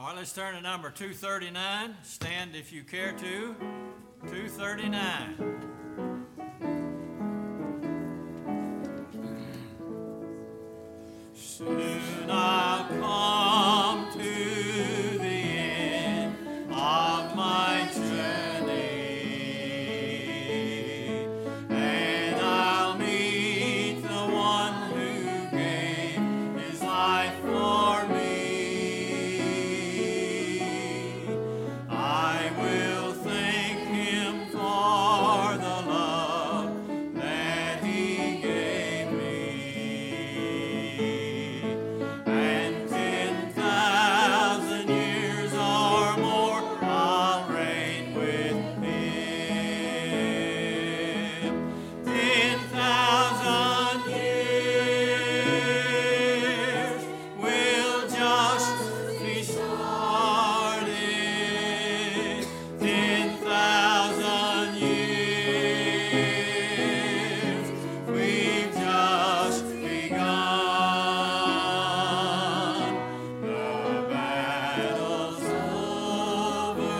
All right, let's turn to number 239. Stand if you care to. 239. Soon I'll come to the end of my journey, and I'll meet the one who gave his life for me. I will thank him for the love that he gave me. And 10,000 years or more I'll reign with him. 10,000 years will just be started. 10,000 years we've just begun. The battle's over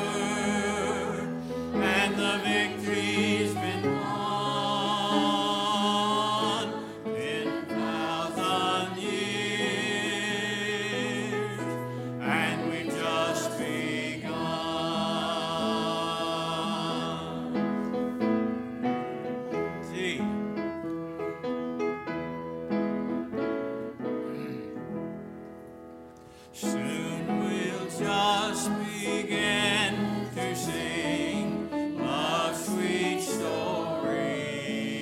and the victory's been won. 10,000 years and we've just begun. See. Soon we'll just begin to sing love's sweet story.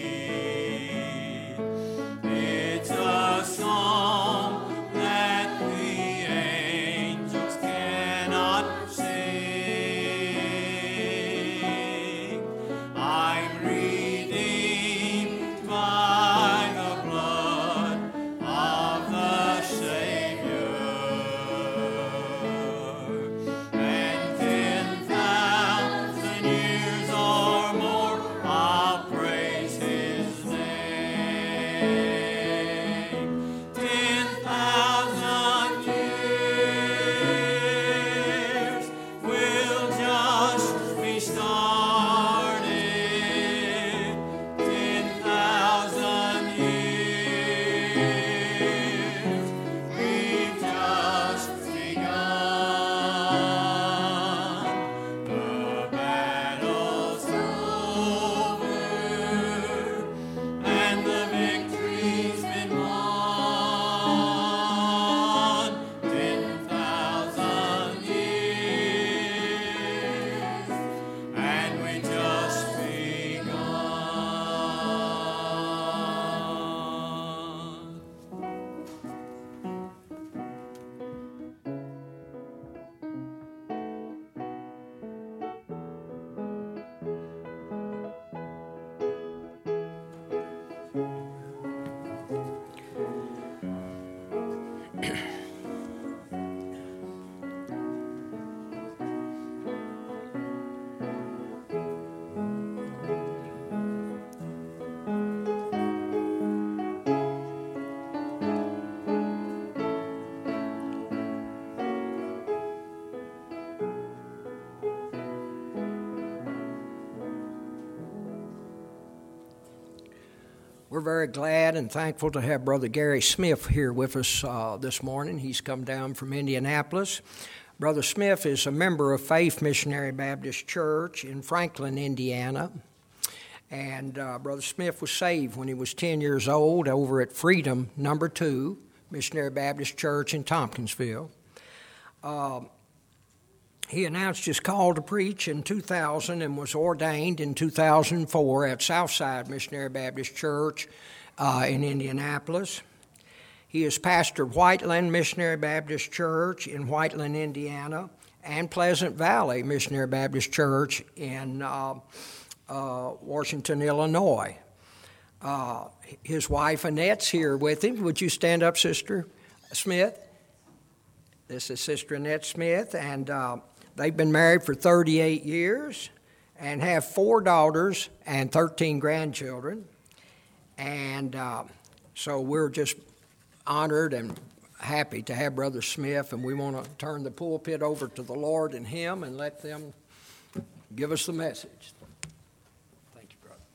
It's a song that the angels cannot sing. I'm redeemed by the blood of the Savior, and 10,000 years or more I'll praise his name. 10,000 years will just be started. 10,000 years we've just begun. The battle's over and the victory's been won. 10,000 years and we just begun. We're very glad and thankful to have Brother Gary Smith here with us this morning. He's come down from Indianapolis. Brother Smith is a member of Faith Missionary Baptist Church in Franklin, Indiana. And Brother Smith was saved when he was 10 years old over at Freedom No. 2 Missionary Baptist Church in Tompkinsville. He announced his call to preach in 2000 and was ordained in 2004 at Southside Missionary Baptist Church in Indianapolis. He has pastored Whiteland Missionary Baptist Church in Whiteland, Indiana, and Pleasant Valley Missionary Baptist Church in Washington, Illinois. His wife Annette's here with him. Would you stand up, Sister Smith? This is Sister Annette Smith, and they've been married for 38 years and have 4 daughters and 13 grandchildren. And so we're just honored and happy to have Brother Smith, and we want to turn the pulpit over to the Lord and him and let them give us the message. Thank you, brother.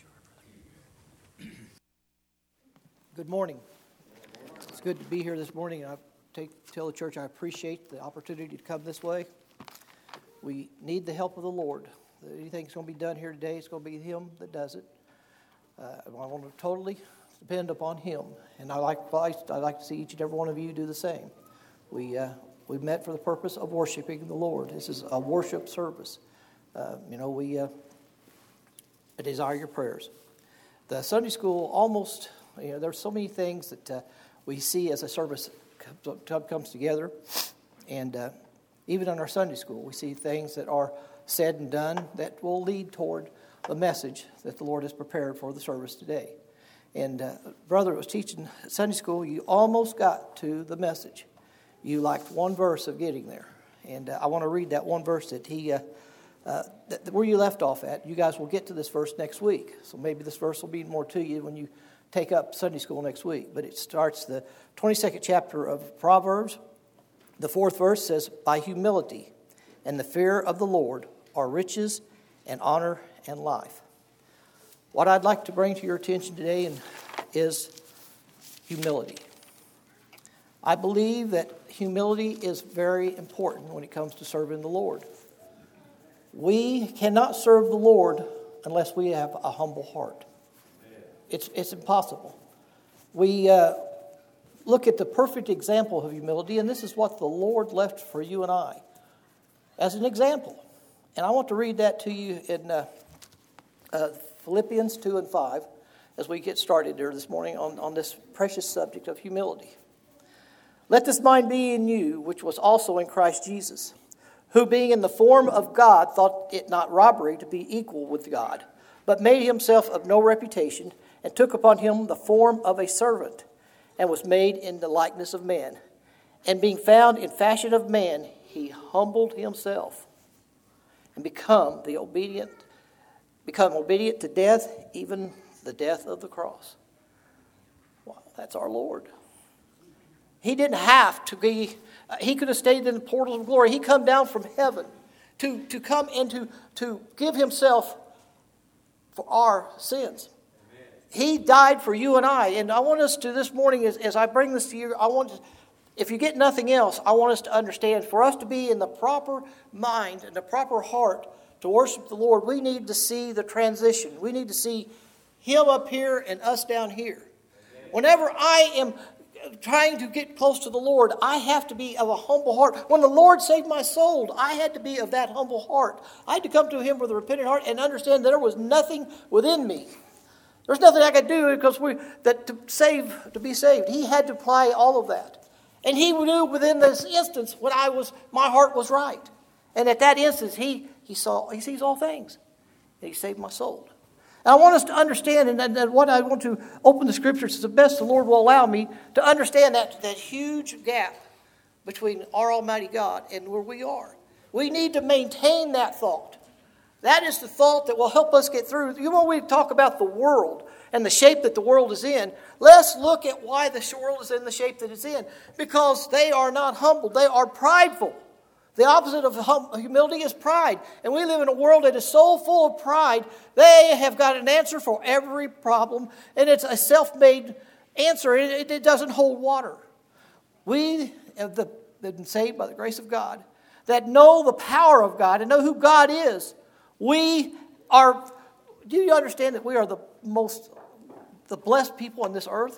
Good morning. It's good to be here this morning. I tell the church I appreciate the opportunity to come this way. We need the help of the Lord. Anything that's going to be done here today, it's going to be Him that does it. I want to totally depend upon Him, and I'd like to see each and every one of you do the same. We met for the purpose of worshiping the Lord. This is a worship service. We desire your prayers. The Sunday school almost, there's so many things that we see as a service comes together, and even in our Sunday school, we see things that are said and done that will lead toward the message that the Lord has prepared for the service today. And brother was teaching Sunday school, you almost got to the message. You lacked one verse of getting there. And I want to read that one verse that where you left off at. You guys will get to this verse next week. So maybe this verse will mean more to you when you take up Sunday school next week. But it starts the 22nd chapter of Proverbs. The 4th verse says, by humility and the fear of the Lord are riches and honor and life. What I'd like to bring to your attention today is humility. I believe that humility is very important when it comes to serving the Lord. We cannot serve the Lord unless we have a humble heart. It's impossible. We look at the perfect example of humility, and this is what the Lord left for you and I as an example. And I want to read that to you in Philippians 2 and 5 as we get started here this morning on this precious subject of humility. Let this mind be in you, which was also in Christ Jesus, who being in the form of God thought it not robbery to be equal with God, but made himself of no reputation, and took upon him the form of a servant, and was made in the likeness of men. And being found in fashion of man, he humbled himself, and become obedient to death, even the death of the cross. Wow, that's our Lord. He didn't have to be, he could have stayed in the portals of glory. He come down from heaven to come and to give himself for our sins. Amen. He died for you and I. And I want us to this morning, as I bring this to you, if you get nothing else, I want us to understand, for us to be in the proper mind and the proper heart to worship the Lord, we need to see the transition. We need to see Him up here and us down here. Amen. Whenever I am trying to get close to the Lord, I have to be of a humble heart. When the Lord saved my soul, I had to be of that humble heart. I had to come to Him with a repentant heart and understand that there was nothing within me. There's nothing I could do to be saved. He had to apply all of that. And He knew within this instance when my heart was right. And at that instance, He sees all things. And He saved my soul. And I want us to understand, and what I want to open the Scriptures as the best the Lord will allow me to understand that huge gap between our Almighty God and where we are. We need to maintain that thought. That is the thought that will help us get through. When we talk about the world and the shape that the world is in, let's look at why the world is in the shape that it's in. Because they are not humble. They are prideful. The opposite of humility is pride. And we live in a world that is so full of pride, they have got an answer for every problem. And it's a self-made answer. It doesn't hold water. We have been saved by the grace of God, that know the power of God and know who God is. Do you understand that we are the blessed people on this earth?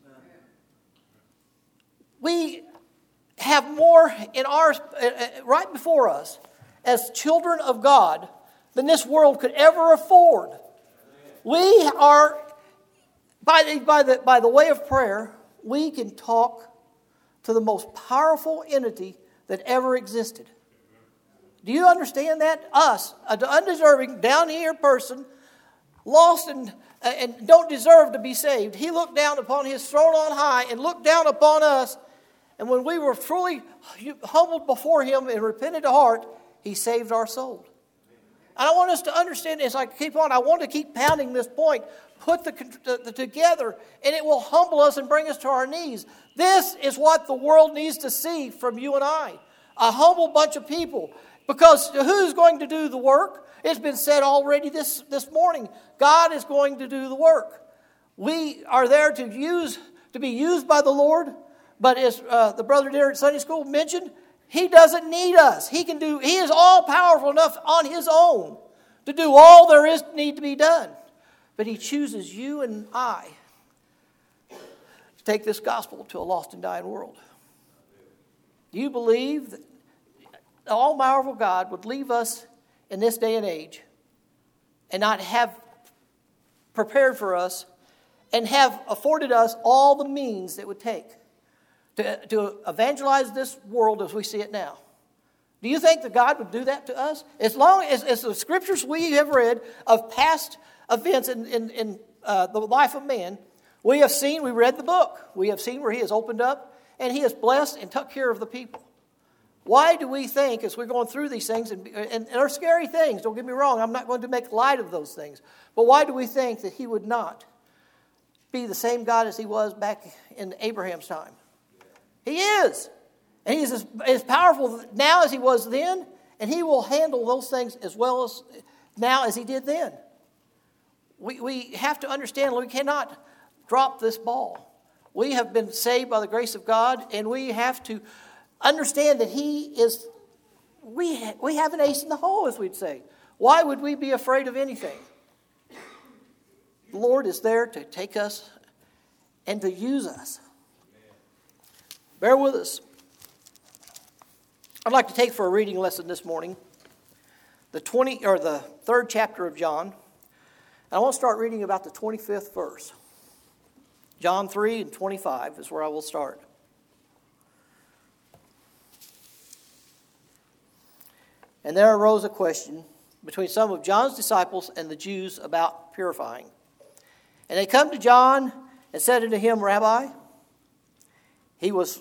We have more in ours right before us as children of God than this world could ever afford. We are, by the way of prayer, we can talk to the most powerful entity that ever existed. Do you understand that? Us, an undeserving, down here person, lost and don't deserve to be saved. He looked down upon His throne on high and looked down upon us. And when we were truly humbled before Him and repented of heart, He saved our soul. And I want us to understand as I keep on, I want to keep pounding this point. Put the together, and it will humble us and bring us to our knees. This is what the world needs to see from you and I. A humble bunch of people. Because who's going to do the work? It's been said already this morning. God is going to do the work. We are there to be used by the Lord. But as the brother there at Sunday school mentioned, He doesn't need us. He is all powerful enough on His own to do all there is need to be done. But He chooses you and I to take this gospel to a lost and dying world. Do you believe that the all-powerful God would leave us in this day and age and not have prepared for us and have afforded us all the means that it would take to evangelize this world as we see it now? Do you think that God would do that to us? As long as the scriptures we have read of past events in the life of man, we read the book. We have seen where He has opened up and He has blessed and took care of the people. Why do we think, as we're going through these things, and they're scary things, don't get me wrong, I'm not going to make light of those things, but why do we think that He would not be the same God as He was back in Abraham's time? He is. And He's as powerful now as He was then, and He will handle those things as well as now as He did then. We have to understand we cannot drop this ball. We have been saved by the grace of God, and we have to understand that He is, we have an ace in the hole, as we'd say. Why would we be afraid of anything? The Lord is there to take us and to use us. Bear with us. I'd like to take for a reading lesson this morning the 3rd chapter of John. I want to start reading about the 25th verse. John 3 and 25 is where I will start. And there arose a question between some of John's disciples and the Jews about purifying. And they come to John and said unto him, Rabbi, he was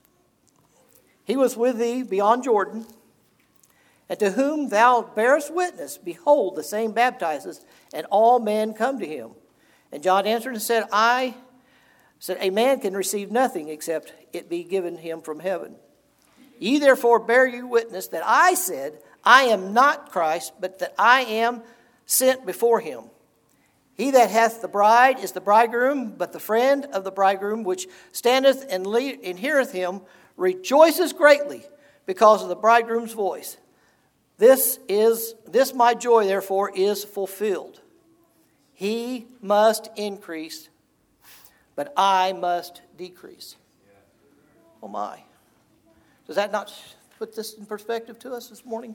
with thee beyond Jordan, and to whom thou bearest witness, behold, the same baptizes, and all men come to him. And John answered and said, a man can receive nothing except it be given him from heaven. Ye therefore bear you witness that I said, I am not Christ, but that I am sent before him. He that hath the bride is the bridegroom, but the friend of the bridegroom, which standeth and heareth him, rejoices greatly because of the bridegroom's voice. This my joy, therefore, is fulfilled. He must increase, but I must decrease. Oh my. Does that not put this in perspective to us this morning?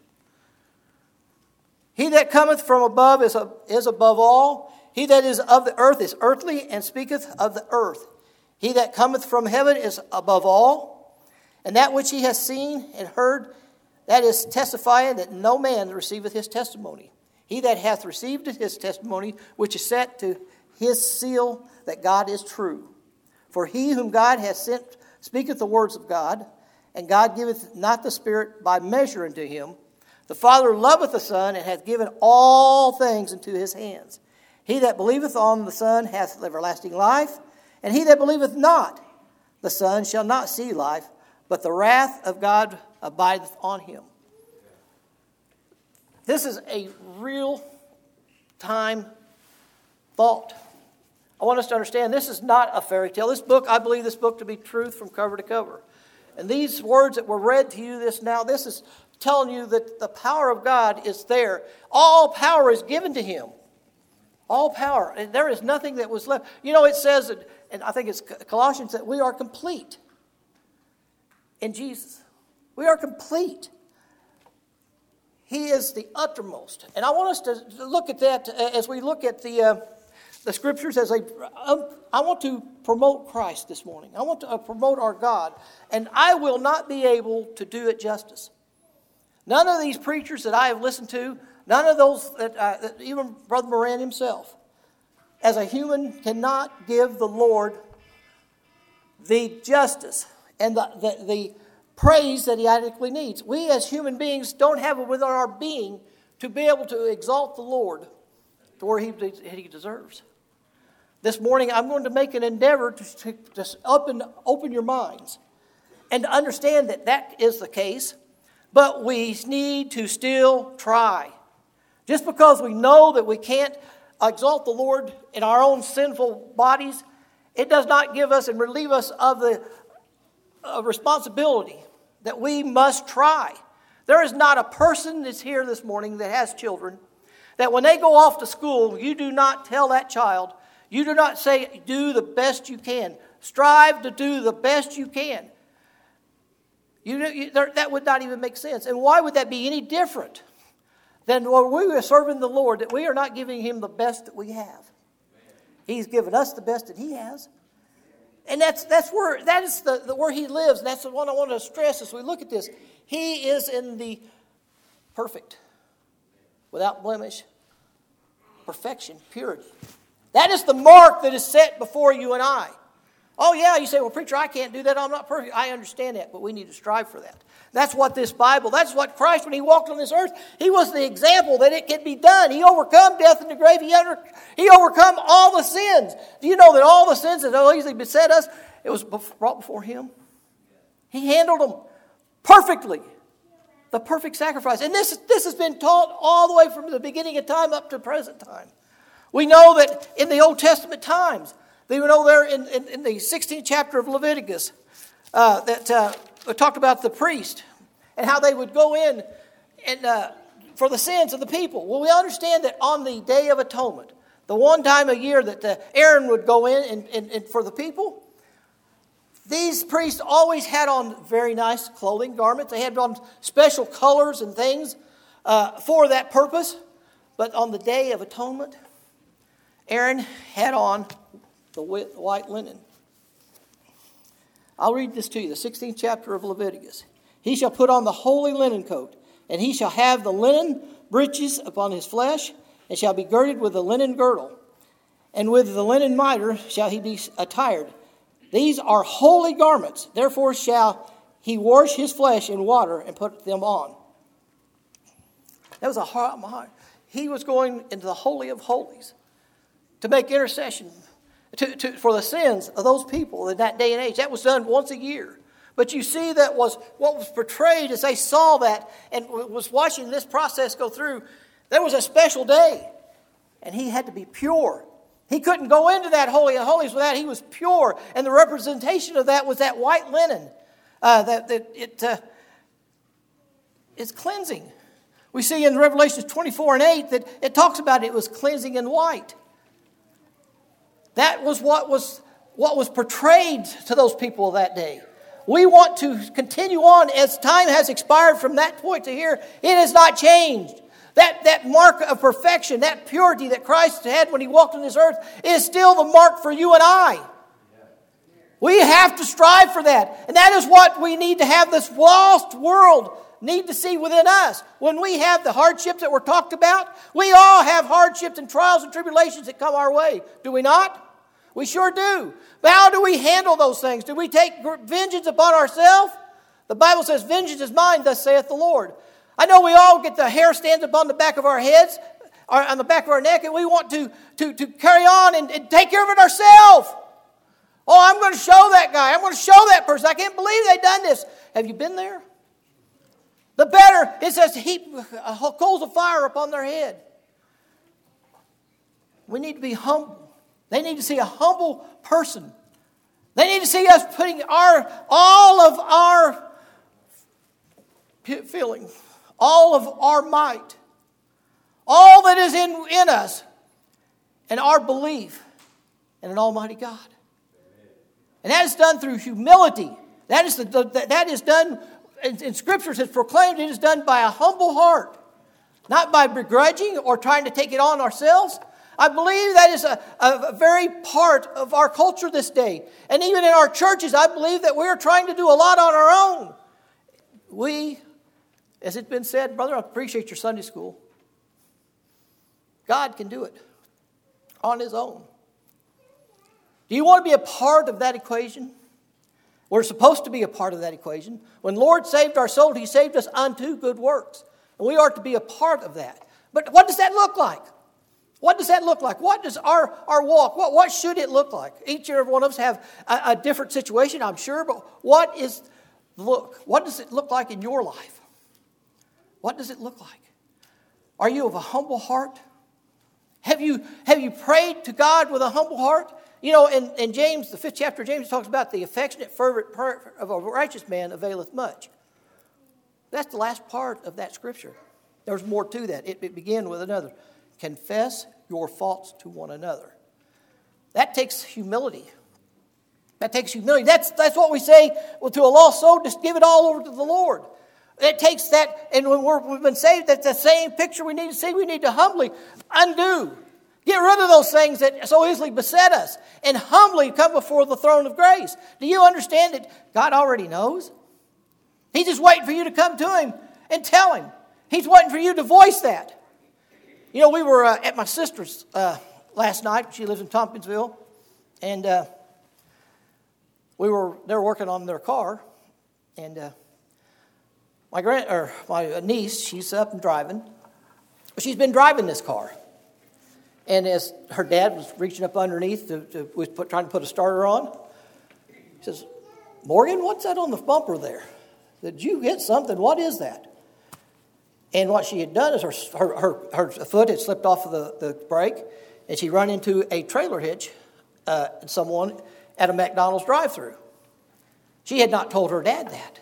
He that cometh from above is above all. He that is of the earth is earthly, and speaketh of the earth. He that cometh from heaven is above all. And that which he has seen and heard, that is testifying that no man receiveth his testimony. He that hath received his testimony, which is set to his seal, that God is true. For he whom God hath sent speaketh the words of God, and God giveth not the Spirit by measure unto him. The Father loveth the Son, and hath given all things into his hands. He that believeth on the Son hath everlasting life, and he that believeth not the Son shall not see life, but the wrath of God abideth on him. This is a real-time thought. I want us to understand this is not a fairy tale. This book, I believe this book to be truth from cover to cover. And these words that were read to you this is telling you that the power of God is there. All power is given to him. All power. And there is nothing that was left. You know, it says, and I think it's Colossians, that we are complete in Jesus. We are complete. He is the uttermost. And I want us to look at that as we look at the scriptures. I want to promote Christ this morning. I want to promote our God. And I will not be able to do it justice. None of these preachers that I have listened to, none of those, that even Brother Moran himself, as a human, cannot give the Lord the justice and the praise that he adequately needs. We as human beings don't have it within our being to be able to exalt the Lord to where He deserves. This morning, I'm going to make an endeavor to just open your minds and to understand that that is the case, but we need to still try. Just because we know that we can't exalt the Lord in our own sinful bodies, it does not give us and relieve us of the responsibility that we must try. There is not a person that's here this morning that has children that when they go off to school, you do not tell that child, you do not say, do the best you can. Strive to do the best you can. That would not even make sense. And why would that be any different than when we are serving the Lord, that we are not giving Him the best that we have? He's given us the best that He has. And that is where He lives. And that's the one I want to stress as we look at this. He is in the perfect, without blemish, perfection, purity. That is the mark that is set before you and I. Oh yeah, you say, well, preacher, I can't do that. I'm not perfect. I understand that, but we need to strive for that. That's what this Bible, that's what Christ, when He walked on this earth, He was the example that it can be done. He overcome death and the grave. He overcome all the sins. Do you know that all the sins that so easily beset us, it was brought before Him? He handled them perfectly. The perfect sacrifice. And this has been taught all the way from the beginning of time up to present time. We know that in the Old Testament times, we know there in the 16th chapter of Leviticus, that talked about the priest and how they would go in and for the sins of the people. Well, we understand that on the Day of Atonement, the one time a year that Aaron would go in and for the people, these priests always had on very nice clothing, garments. They had on special colors and things for that purpose. But on the Day of Atonement, Aaron had on the white linen. I'll read this to you, the 16th chapter of Leviticus. He shall put on the holy linen coat, and he shall have the linen breeches upon his flesh, and shall be girded with the linen girdle, and with the linen mitre shall he be attired. These are holy garments, therefore shall he wash his flesh in water and put them on. That was a hard. He was going into the Holy of Holies to make intercession for the sins of those people in that day and age. That was done once a year. But you see that was what was portrayed as they saw that and was watching this process go through. There was a special day, and he had to be pure. He couldn't go into that Holy of Holies without he was pure. And the representation of that was that white linen. It's cleansing. We see in Revelation 24:8 that it talks about it was cleansing in white. That was what was portrayed to those people that day. We want to continue on as time has expired from that point to here. It has not changed. That mark of perfection, that purity that Christ had when he walked on this earth is still the mark for you and I. We have to strive for that. And that is what we need to have this lost world need to see within us. When we have the hardships that were talked about, we all have hardships and trials and tribulations that come our way. Do we not? We sure do. But how do we handle those things? Do we take vengeance upon ourselves? The Bible says, vengeance is mine, thus saith the Lord. I know we all get the hair stands up on the back of our heads, or on the back of our neck, and we want to carry on and take care of it ourselves. Oh, I'm going to show that guy. I'm going to show that person. I can't believe they've done this. Have you been there? The better, it says, heap coals of fire upon their head. We need to be humble. They need to see a humble person. They need to see us putting all of our feeling, all of our might, all that is in us, and our belief in an almighty God. And that is done through humility. That is done, in Scriptures it's proclaimed, it is done by a humble heart, not by begrudging or trying to take it on ourselves. I believe that is a very part of our culture this day. And even in our churches, I believe that we're trying to do a lot on our own. We, as it's been said, brother, I appreciate your Sunday school. God can do it on his own. Do you want to be a part of that equation? We're supposed to be a part of that equation. When the Lord saved our soul, he saved us unto good works. And we are to be a part of that. But what does that look like? What does that look like? What does our walk, what should it look like? Each and every one of us have a different situation, I'm sure, but what does it look like in your life? What does it look like? Are you of a humble heart? Have you prayed to God with a humble heart? You know, in James, the 5th chapter of James, talks about the affectionate, fervent prayer of a righteous man availeth much. That's the last part of that scripture. There's more to that. It began with another. Confess your faults to one another. That takes humility. That's what we say to a lost soul. Just give it all over to the Lord. It takes that, and when we've been saved, that's the same picture we need to see. We need to humbly undo. Get rid of those things that so easily beset us and humbly come before the throne of grace. Do you understand that God already knows? He's just waiting for you to come to Him and tell Him. He's waiting for you to voice that. You know, we were at my sister's last night. She lives in Tompkinsville. And they were working on their car. And my niece, she's up and driving. She's been driving this car. And as her dad was reaching up underneath trying to put a starter on, he says, "Morgan, what's that on the bumper there? Did you hit something? What is that?" And what she had done is her foot had slipped off of the brake, and she run into a trailer hitch, someone at a McDonald's drive-thru. She had not told her dad that.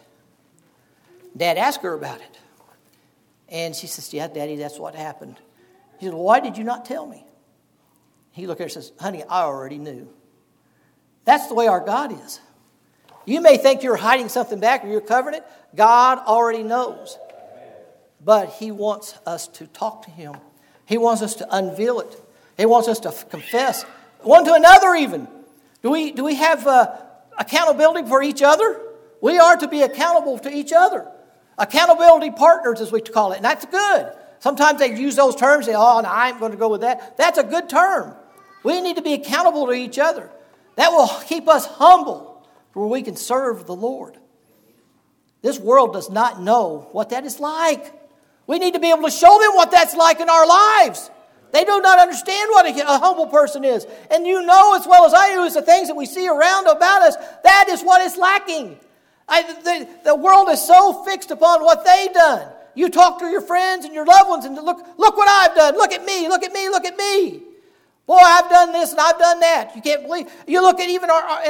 Dad asked her about it. And she says, "Yeah, Daddy, that's what happened." He said, "Well, why did you not tell me?" He looked at her and says, "Honey, I already knew." That's the way our God is. You may think you're hiding something back or you're covering it. God already knows. But He wants us to talk to Him. He wants us to unveil it. He wants us to confess one to another even. Do we have accountability for each other? We are to be accountable to each other. Accountability partners, as we call it. And that's good. Sometimes they use those terms. They say, "Oh, no, I'm going to go with that." That's a good term. We need to be accountable to each other. That will keep us humble where we can serve the Lord. This world does not know what that is like. We need to be able to show them what that's like in our lives. They do not understand what a humble person is. And you know as well as I do, is the things that we see around about us, that is what is lacking. The world is so fixed upon what they've done. You talk to your friends and your loved ones and look what I've done. Look at me, look at me, look at me. Boy, I've done this and I've done that. You can't believe. You look at even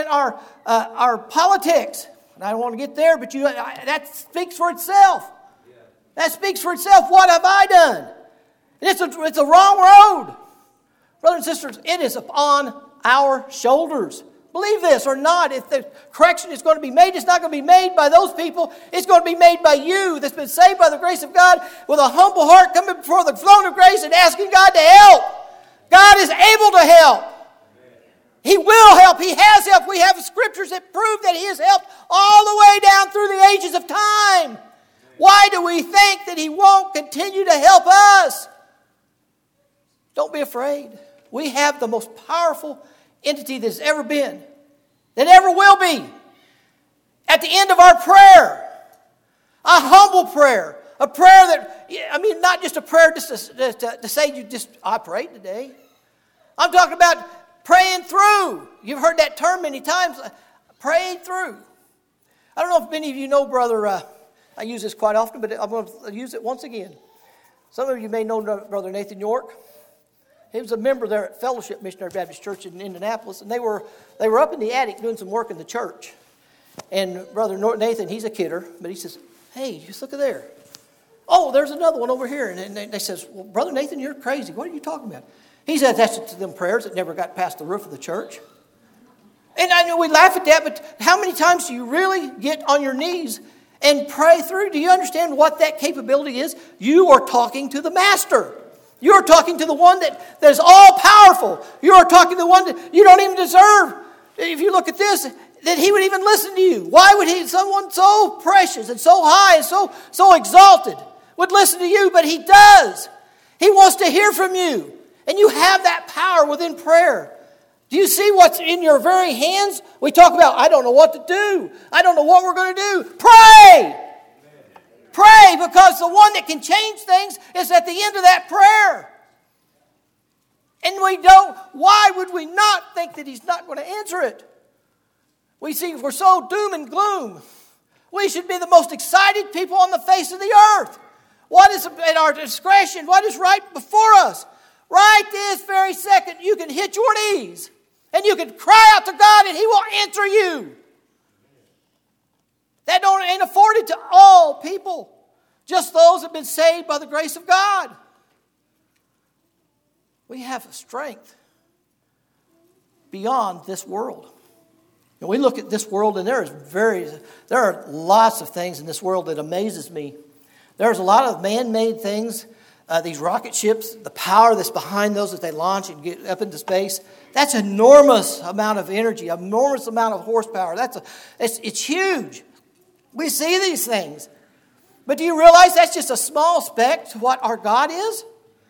our politics. And I don't want to get there, but that speaks for itself. That speaks for itself. What have I done? And it's a wrong road. Brothers and sisters, it is upon our shoulders. Believe this or not, if the correction is going to be made, it's not going to be made by those people. It's going to be made by you that's been saved by the grace of God with a humble heart coming before the throne of grace and asking God to help. God is able to help. He will help. He has helped. We have scriptures that prove that He has helped all the way down through the ages of time. Why do we think that He won't continue to help us? Don't be afraid. We have the most powerful entity that's ever been, that ever will be. At the end of our prayer, a humble prayer, a prayer that, not just a prayer just to say I prayed today. I'm talking about praying through. You've heard that term many times, praying through. I don't know if many of you know Brother, I use this quite often, but I'm going to use it once again. Some of you may know Brother Nathan York. He was a member there at Fellowship Missionary Baptist Church in Indianapolis, and they were up in the attic doing some work in the church. And Brother Nathan, he's a kidder, but he says, "Hey, just look at there. Oh, there's another one over here." And they says, "Well, Brother Nathan, you're crazy. What are you talking about?" He said, "That's to them prayers that never got past the roof of the church." And I know we laugh at that, but how many times do you really get on your knees and pray through? Do you understand what that capability is? You are talking to the Master. You're talking to the one that is all powerful. You're talking to the one that you don't even deserve. If you look at this, that He would even listen to you. Why would someone so precious and so high and so exalted would listen to you? But He does. He wants to hear from you. And you have that power within prayer. Do you see what's in your very hands? We talk about, I don't know what to do. I don't know what we're going to do. Pray! Pray! pray, because the one that can change things is at the end of that prayer. And why would we not think that He's not going to answer it? We see we're so doom and gloom. We should be the most excited people on the face of the earth. What is at our discretion? What is right before us? Right this very second, you can hit your knees and you can cry out to God and He will answer you. That ain't afforded to all people, just those that have been saved by the grace of God. We have a strength beyond this world. And we look at this world, and there are lots of things in this world that amazes me. There's a lot of man-made things, these rocket ships, the power that's behind those as they launch and get up into space. That's an enormous amount of energy, an enormous amount of horsepower. It's huge. We see these things. But do you realize that's just a small speck to what our God is?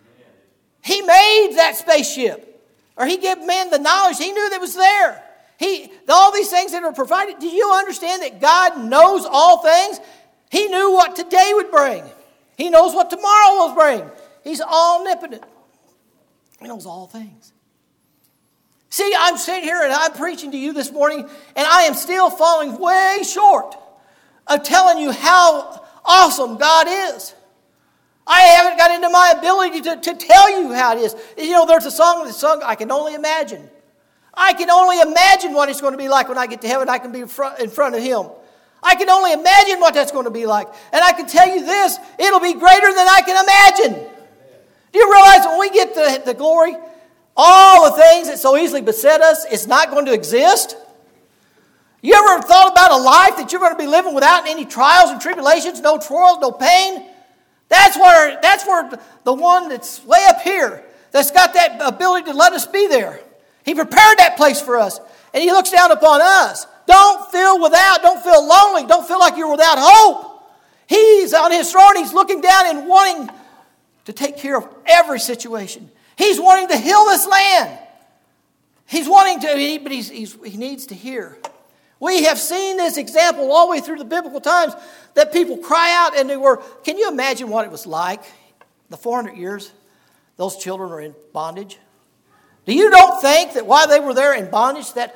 He made that spaceship. Or He gave man the knowledge. He knew that was there. All these things that are provided. Do you understand that God knows all things? He knew what today would bring. He knows what tomorrow will bring. He's omnipotent. He knows all things. See, I'm sitting here and I'm preaching to you this morning, and I am still falling way short of telling you how awesome God is. I haven't got into my ability to tell you how it is. You know, there's a song that's sung, I Can Only Imagine. I can only imagine what it's going to be like when I get to heaven. I can be in front of Him. I can only imagine what that's going to be like. And I can tell you this, it'll be greater than I can imagine. Do you realize when we get the glory, all the things that so easily beset us, it's not going to exist? You ever thought about a life that you're going to be living without any trials and tribulations, no trials, no pain? That's where the one that's way up here, that's got that ability to let us be there. He prepared that place for us. And He looks down upon us. Don't feel lonely. Don't feel like you're without hope. He's on His throne. He's looking down and wanting to take care of every situation. He's wanting to heal this land. He's wanting to, but he needs to hear. We have seen this example all the way through the biblical times that people cry out and can you imagine what it was like? The 400 years those children were in bondage. Do you don't think that while they were there in bondage that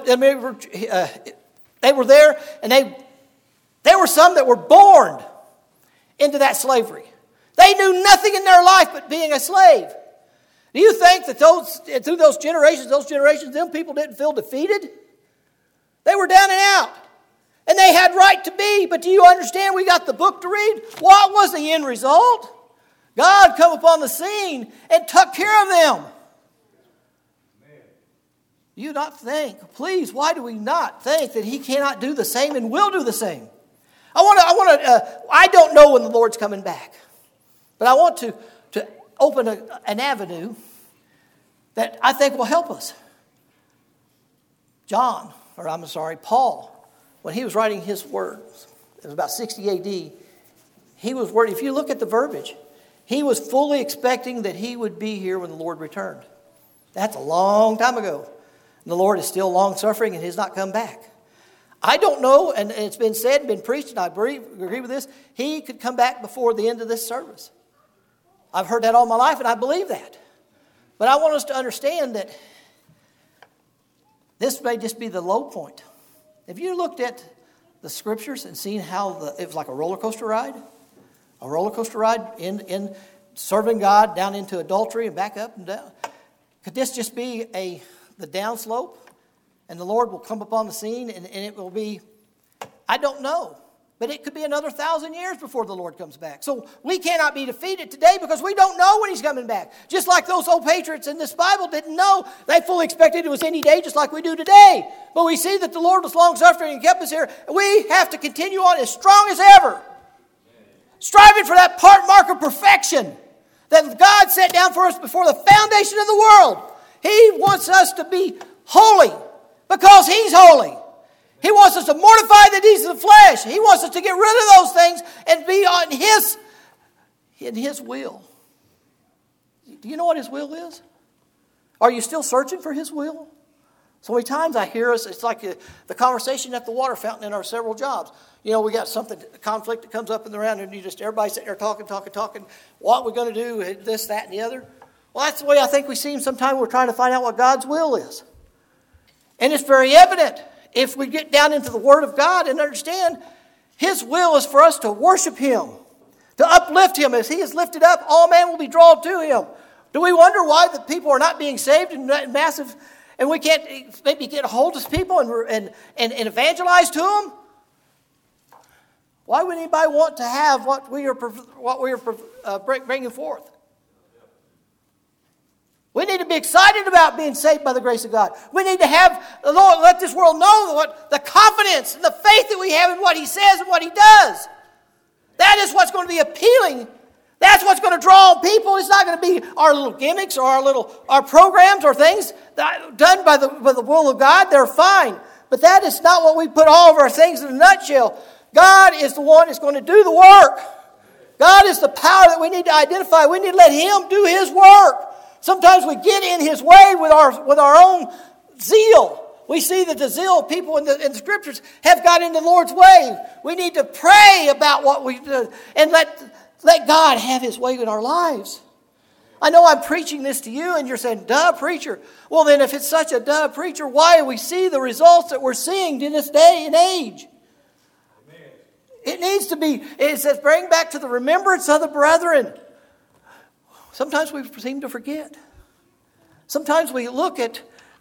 they were there and there were some that were born into that slavery. They knew nothing in their life but being a slave. Do you think that through those generations, them people didn't feel defeated? They were down and out. And they had right to be. But do you understand we got the book to read? What was the end result? God come upon the scene and took care of them. You not think, please, why do we not think that He cannot do the same and will do the same? I don't know when the Lord's coming back. But I want to open an avenue that I think will help us. Paul, when he was writing his words, it was about 60 AD, he was worried. If you look at the verbiage, he was fully expecting that he would be here when the Lord returned. That's a long time ago. And the Lord is still long-suffering and has not come back. I don't know, and it's been said and been preached, and I agree with this, He could come back before the end of this service. I've heard that all my life, and I believe that. But I want us to understand that this may just be the low point. Have you looked at the Scriptures and seen how it was like a roller coaster ride? A roller coaster ride in serving God down into adultery and back up and down. Could this just be the downslope? And the Lord will come upon the scene and it will be, I don't know. But it could be another 1,000 years before the Lord comes back. So we cannot be defeated today because we don't know when He's coming back. Just like those old patriots in this Bible didn't know. They fully expected it was any day just like we do today. But we see that the Lord was long-suffering and kept us here. We have to continue on as strong as ever. Striving for that mark of perfection that God set down for us before the foundation of the world. He wants us to be holy because He's holy. He wants us to mortify the deeds of the flesh. He wants us to get rid of those things and be in His will. Do you know what His will is? Are you still searching for His will? So many times I hear us, it's like the conversation at the water fountain in our several jobs. You know, we got something, conflict that comes up in the round, and everybody's sitting there talking. What we're going to do, this, that, and the other. Well, that's the way I think we seem sometimes. We're trying to find out what God's will is. And it's very evident if we get down into the Word of God and understand His will is for us to worship Him, to uplift Him. As He is lifted up, all men will be drawn to Him. Do we wonder why the people are not being saved in massive, and we can't maybe get a hold of people and evangelize to them? Why would anybody want to have what we are bringing forth? We need to be excited about being saved by the grace of God. We need to have the Lord let this world know what the confidence and the faith that we have in what He says and what He does. That is what's going to be appealing. That's what's going to draw people. It's not going to be our little gimmicks or our programs or things that done by the will of God. They're fine. But that is not what we put all of our things in a nutshell. God is the one that's going to do the work. God is the power that we need to identify. We need to let Him do His work. Sometimes we get in His way with our own zeal. We see that the zeal of people in the Scriptures have got in the Lord's way. We need to pray about what we do and let God have His way in our lives. I know I'm preaching this to you and you're saying, duh, preacher. Well, then if it's such a duh, preacher, why do we see the results that we're seeing in this day and age? Amen. It needs to be, it says, bring back to the remembrance of the brethren. Sometimes we seem to forget. Sometimes we look at,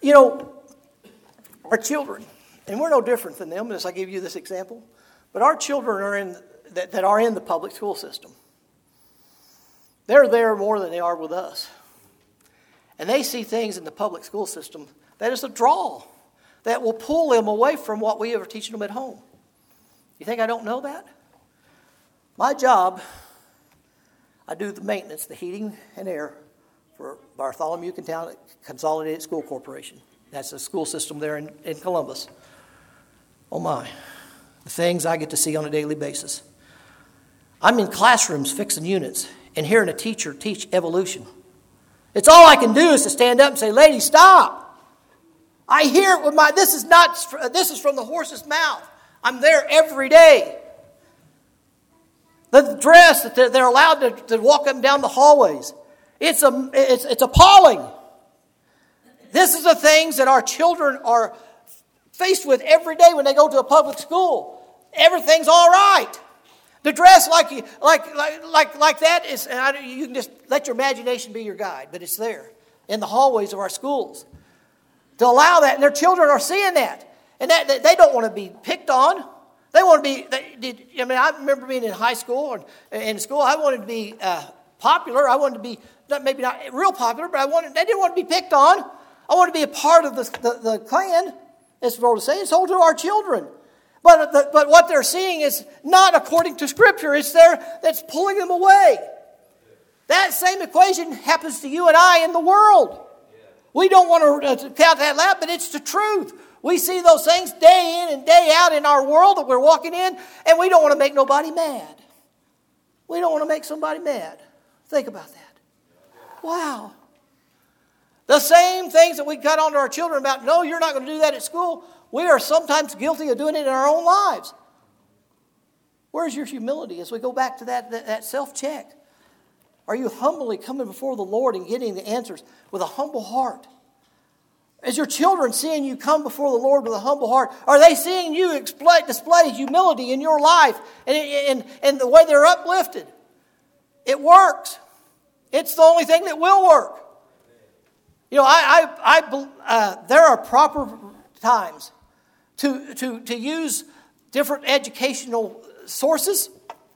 our children, and we're no different than them, as I give you this example, but our children that are in the public school system. They're there more than they are with us. And they see things in the public school system that is a draw that will pull them away from what we are teaching them at home. You think I don't know that? My job, I do the maintenance, the heating and air for Bartholomew County Consolidated School Corporation. That's a school system there in Columbus. Oh my, the things I get to see on a daily basis. I'm in classrooms fixing units and hearing a teacher teach evolution. It's all I can do is to stand up and say, lady, stop. I hear it with this is from the horse's mouth. I'm there every day. The dress that they're allowed to walk up and down the hallways. It's appalling. This is the things that our children are faced with every day when they go to a public school. Everything's all right. The dress like that is, and you can just let your imagination be your guide, but it's there in the hallways of our schools. To allow that, and their children are seeing that. And that they don't want to be picked on. They want to be, I remember being in high school or in school, I wanted to be popular. I wanted to be, maybe not real popular, but I didn't want to be picked on. I wanted to be a part of the clan, as we're to say, and so do our children. But what they're seeing is not according to Scripture. It's there that's pulling them away. That same equation happens to you and I in the world. We don't want to count that loud, but it's the truth. We see those things day in and day out in our world that we're walking in, and we don't want to make nobody mad. We don't want to make somebody mad. Think about that. Wow. The same things that we cut onto our children about, no, you're not going to do that at school. We are sometimes guilty of doing it in our own lives. Where's your humility as we go back to that self-check? Are you humbly coming before the Lord and getting the answers with a humble heart? Is your children seeing you come before the Lord with a humble heart? Are they seeing you display humility in your life and the way they're uplifted? It works. It's the only thing that will work. There are proper times to use different educational sources.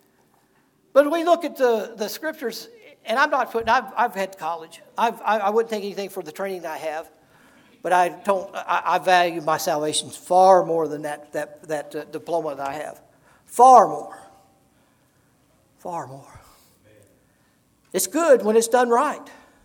But we look at the Scriptures, and I'm not putting. I've had college. I wouldn't take anything for the training that I have, but I value my salvation far more than that diploma that I have. Far more. Far more. It's good when it's done right.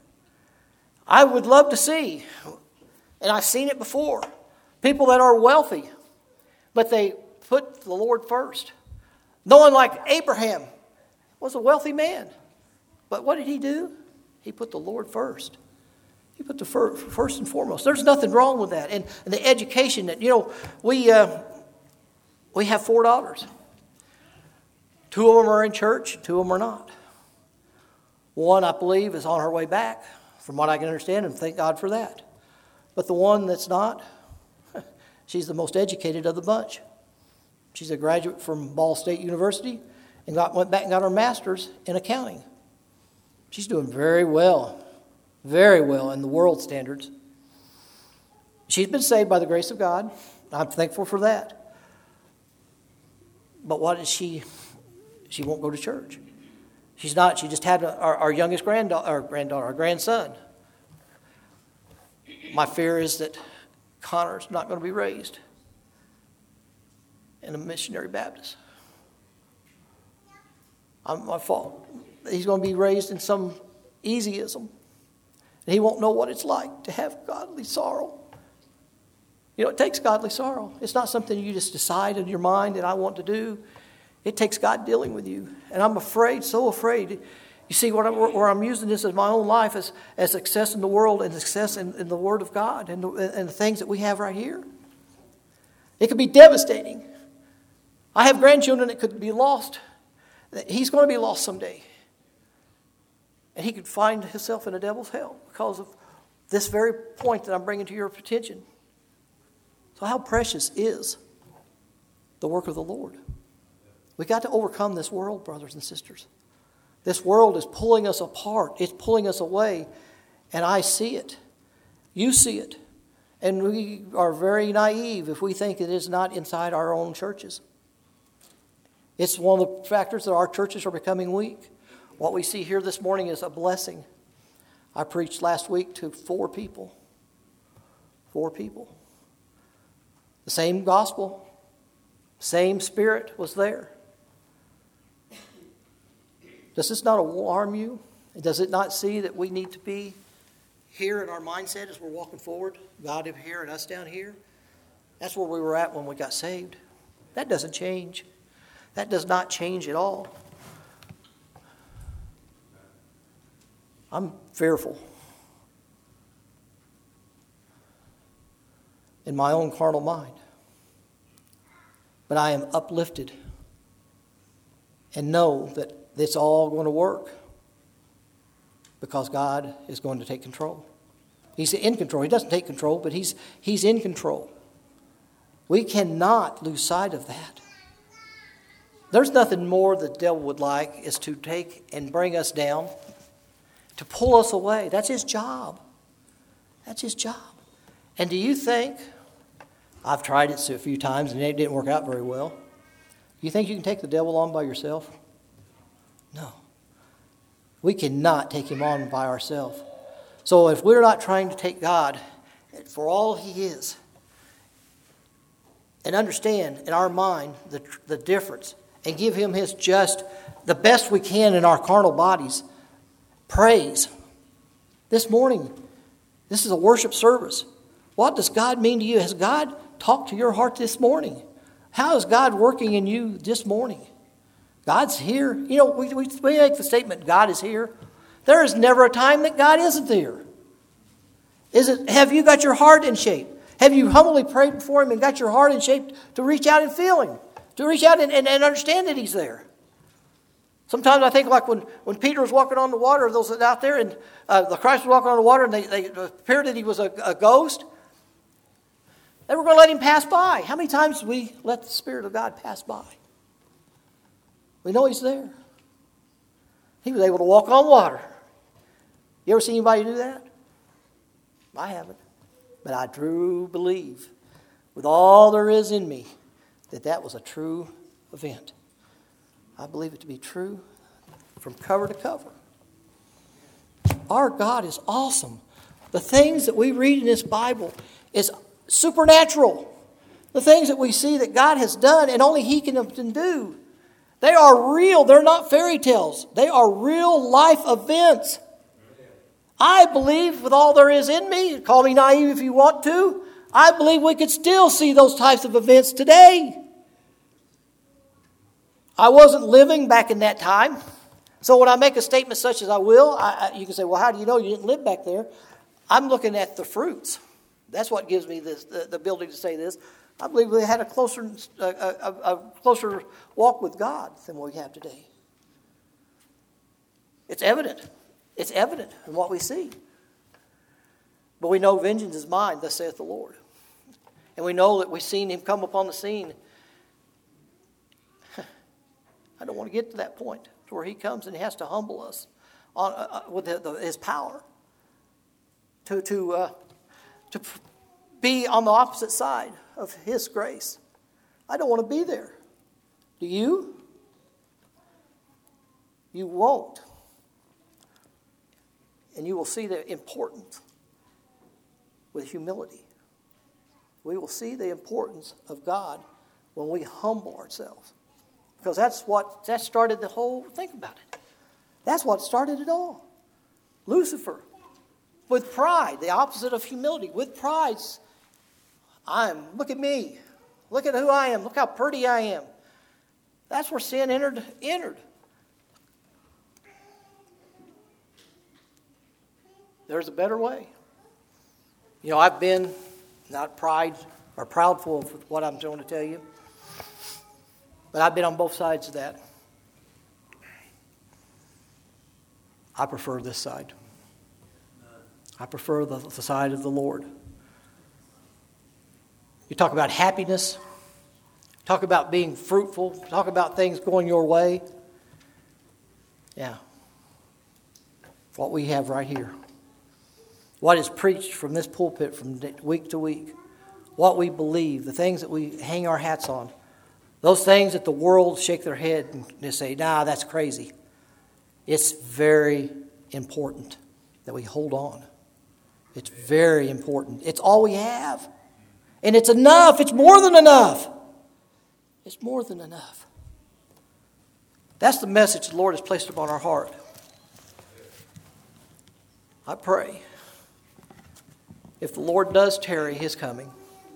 I would love to see, and I've seen it before, people that are wealthy, but they put the Lord first. No one like Abraham was a wealthy man. But what did he do? He put the Lord first. You put the first and foremost. There's nothing wrong with that. And the education that, we have 4 daughters. 2 of them are in church, 2 of them are not. One, I believe, is on her way back, from what I can understand, and thank God for that. But the one that's not, she's the most educated of the bunch. She's a graduate from Ball State University and went back and got her master's in accounting. She's doing very well in the world standards. She's been saved by the grace of God. I'm thankful for that. But what is she? She won't go to church. She's not. She just had our youngest our grandson. My fear is that Connor's not going to be raised in a missionary Baptist. My fault. He's going to be raised in some easyism. And he won't know what it's like to have godly sorrow. It takes godly sorrow. It's not something you just decide in your mind that I want to do. It takes God dealing with you. And I'm afraid, so afraid. You see, where I'm using this in my own life as success in the world and success in the Word of God and the things that we have right here. It could be devastating. I have grandchildren that could be lost. He's going to be lost someday. And he could find himself in the devil's hell because of this very point that I'm bringing to your attention. So how precious is the work of the Lord? We got to overcome this world, brothers and sisters. This world is pulling us apart. It's pulling us away. And I see it. You see it. And we are very naive if we think it is not inside our own churches. It's one of the factors that our churches are becoming weak. What we see here this morning is a blessing. I preached last week to 4 people. 4 people. The same gospel, same spirit was there. Does this not alarm you? Does it not see that we need to be here in our mindset as we're walking forward? God up here and us down here? That's where we were at when we got saved. That doesn't change. That does not change at all. I'm fearful. In my own carnal mind. But I am uplifted and know that it's all going to work because God is going to take control. He's in control. He doesn't take control, but He's in control. We cannot lose sight of that. There's nothing more the devil would like is to take and bring us down, to pull us away. That's his job. That's his job. And do you think, I've tried it a few times and it didn't work out very well. You think you can take the devil on by yourself? No. We cannot take him on by ourselves. So if we're not trying to take God for all He is and understand in our mind the difference and give Him His just, the best we can in our carnal bodies, praise. This morning, this is a worship service. What does God mean to you? Has God talked to your heart this morning? How is God working in you this morning? God's here. We make the statement, God is here. There is never a time that God isn't here. Have you got your heart in shape? Have you humbly prayed before Him and got your heart in shape to reach out and feel Him? To reach out and understand that He's there? Sometimes I think like when Peter was walking on the water, those out there, and the Christ was walking on the water, and they appeared that He was a ghost. They were going to let Him pass by. How many times do we let the Spirit of God pass by? We know He's there. He was able to walk on water. You ever seen anybody do that? I haven't. But I do believe with all there is in me that was a true event. I believe it to be true from cover to cover. Our God is awesome. The things that we read in this Bible is supernatural. The things that we see that God has done and only He can do. They are real. They're not fairy tales. They are real life events. I believe with all there is in me, call me naive if you want to, I believe we could still see those types of events today. I wasn't living back in that time. So when I make a statement such as I will, you can say, well, how do you know you didn't live back there? I'm looking at the fruits. That's what gives me this, the ability to say this. I believe they had a closer walk with God than we have today. It's evident. It's evident in what we see. But we know vengeance is mine, thus saith the Lord. And we know that we've seen him come upon the scene. I don't want to get to that point to where he comes and he has to humble us with his power to be on the opposite side of his grace. I don't want to be there. Do you? You won't. And you will see the importance with humility. We will see the importance of God when we humble ourselves. Because that started the whole, think about it. That's what started it all. Lucifer, with pride, the opposite of humility, with pride, look at me. Look at who I am. Look how pretty I am. That's where sin entered. There's a better way. You know, I've been not proudful of what I'm going to tell you, but I've been on both sides of that. I prefer this side. I prefer the side of the Lord. You talk about happiness, talk about being fruitful, talk about things going your way. Yeah. What we have right here. What is preached from this pulpit from week to week. What we believe, the things that we hang our hats on. Those things that the world shake their head and they say, nah, that's crazy. It's very important that we hold on. It's very important. It's all we have. And it's enough. It's more than enough. It's more than enough. That's the message the Lord has placed upon our heart. I pray, if the Lord does tarry his coming,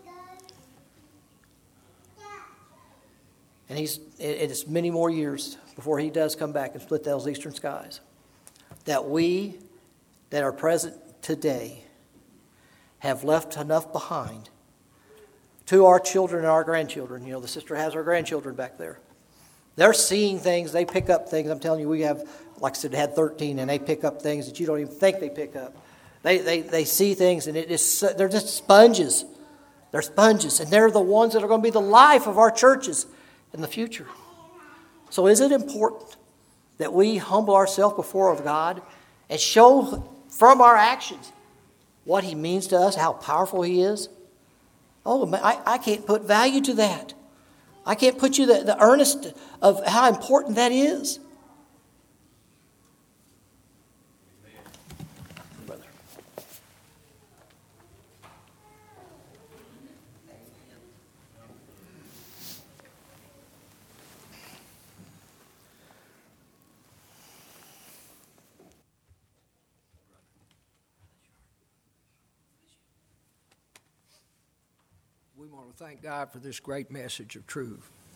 and it is many more years before he does come back and split those eastern skies, that we that are present today have left enough behind to our children and our grandchildren. You know, the sister has our grandchildren back there. They're seeing things. They pick up things. I'm telling you, we have, like I said, had 13, and they pick up things that you don't even think they pick up. They see things, and they're just sponges. They're sponges, and they're the ones that are going to be the life of our churches in the future. So is it important that we humble ourselves before God and show from our actions what he means to us, how powerful he is? Oh, I can't put value to that. I can't put you the earnest of how important that is. Brother. We want to thank God for this great message of truth.